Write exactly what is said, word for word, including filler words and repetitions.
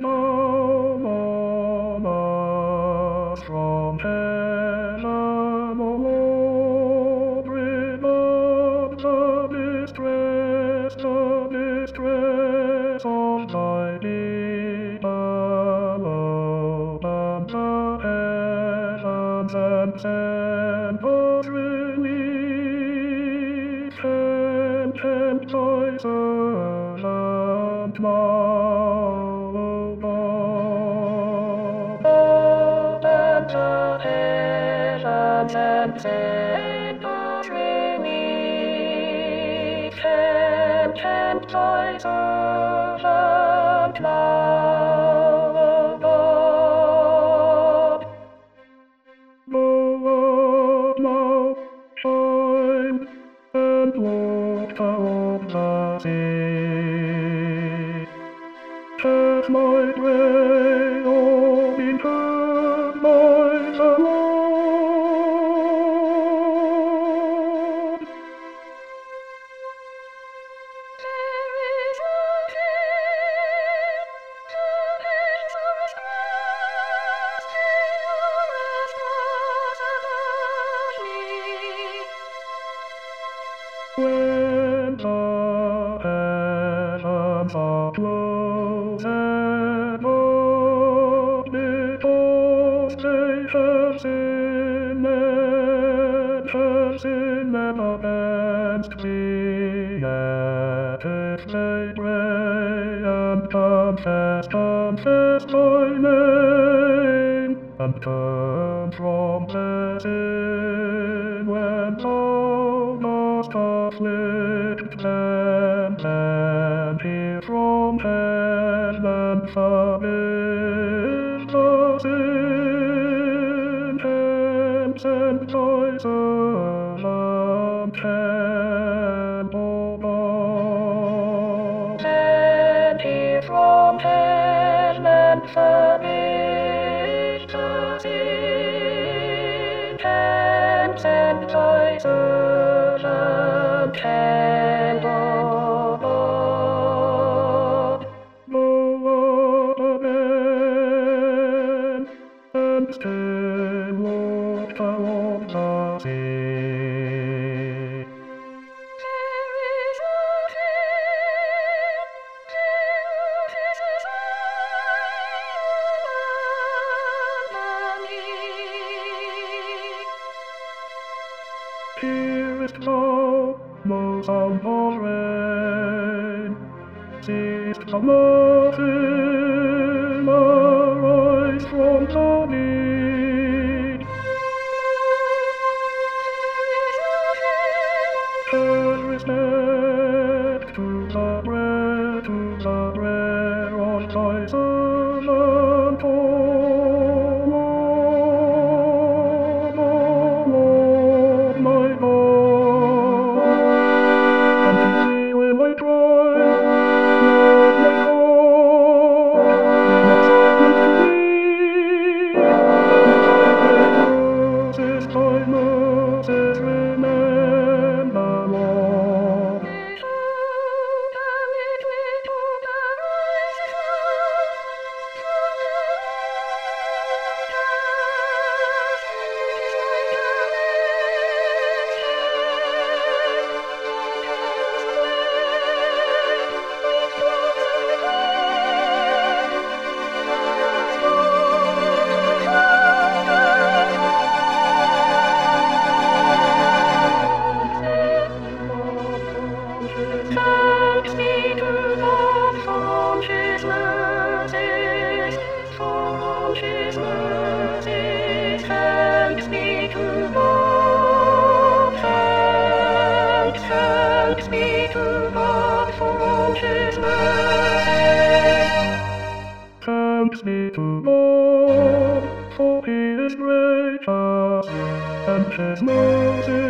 no more from heaven, O Lord, remove the distress, the distress of thy people, open the heavens and send us relief, and tempt thy servant now, O Lord. Open the heavens and send us relief, and tempt thy servant now, O Lord. Lord, now shine and look toward the sea. Take my way, O be heard by the Lord. There is a king, the heads of his cross, they are as stars above me. When the heavens are closed and up, because they have sinned and have sinned against me, yet if they pray and confess, confess thy name, and turn from their sin, when thou dost afflict them, then hear from heaven, forgive the sin, and send thy servant help, O Lord. Send hear from heaven, forgive the sin, and send thy servant help, O Lord. Lord, amen, and still look toward the sea. There is a king, there is a Zion above me. Hearest thou, most humble rain? Seest the mountain arise from the need? There is respect to the prayer, to the prayer of thy servant, O Lord, O Lord, my God. And to thee will I cry, Lord, my God, be not silent to me. Thy mercies, remember, Lord. Thanks be to God for His mercies, for His mercies. Thanks be to God. Thanks, thanks be to God for His mercies. Thanks be to God, for He is gracious, and His mercy